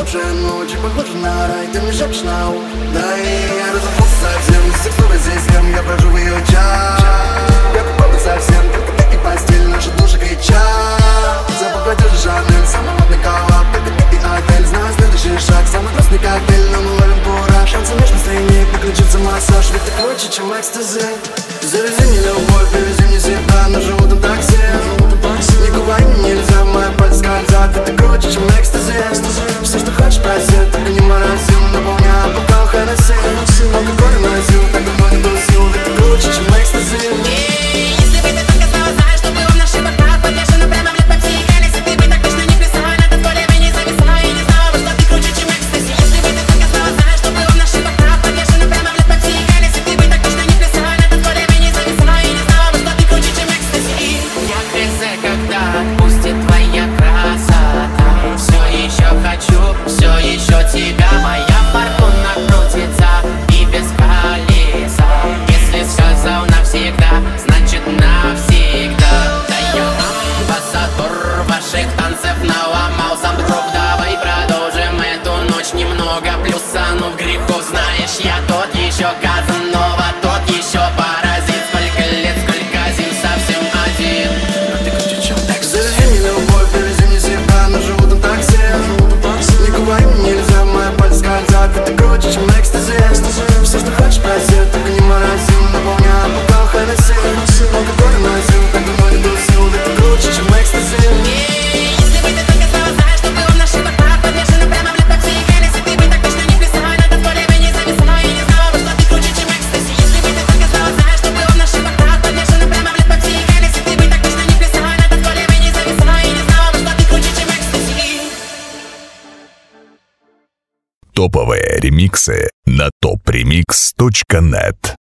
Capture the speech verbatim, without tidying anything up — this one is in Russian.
уснувшая ночь, похожа на рай, ты мне шепчешь на ухо. Да и я разошелся совсем, всех снова здесь с кем я брожу в ее час. Я попробую совсем, только ты и постель, наши души кричат. Запах одежды Шанель, самый модный коллаб, только ты и отель. Знаю следующий шаг, самый красный коктейль, но мы ловим кураж. Шансы нежности не переключится массаж, ведь ты круче, чем экстази. Завези мне любовь, привези мне себя на желтом такси. Не говори мне нельзя, мои пальцы скользят, ведь ты круче, чем экстази. Все, что хочешь, проси, только не морози, наполняя бокал Хеннесси. Алкоголь носил, так давно не тусил, ведь ты круче, чем экстази. Если бы ты только знала, знаешь, что было в наших боках, подвешено прямо в лет Пепси и Хеннесси. Ты бы так точно не плясала, на танцполе бы не зависала и не знала бы, что ты круче, чем экстази. Если бы ты только знала, знаешь, что было в наших боках, подвешено прямо в лет Пепси и Хеннесси. Ты бы так точно не плясала, на танцполе бы не зависала и не знала бы, что ты круче, чем экстази. Я хз, когда отпустит твоя красота. Все еще хочу, все еще тебя. Моя фортуна крутится и без колеса. Если сказал навсегда, значит навсегда. Да я амбассадор ваших танцев, наломал сам дров. Давай продолжим эту ночь немного плюсанув грехов. Знаешь, я тот еще Казанова, тот еще паразит. Сколько лет, сколько зим, совсем один. Но ты круче, чем экстази. Завези мне любовь, привези мне себя на желтом такси. Не говори мне нельзя, мои пальцы скользят, ведь ты круче, чем экстази. Все, что хочешь, проси, только не морози, наполняя бокал Хеннесси. Алкоголь носил, так давно не тусил, ведь ты круче, чем экстази. Если бы ты только знала, знаешь, что было в наших боках, подвешено прямо в лет Пепси и Хеннесси. Ты бы так точно не плясала, на танцполе бы не зависала и не знала бы, что ты круче, чем экстази. Если бы ты только знала, знаешь, что было в наших боках, подвешено прямо в лет Пепси и Хеннесси. Ты бы так точно не плясала, на танцполе бы не зависала и не знала бы, что ты круче, чем экстази. Топовые ремиксы на топ ремикс точка нет.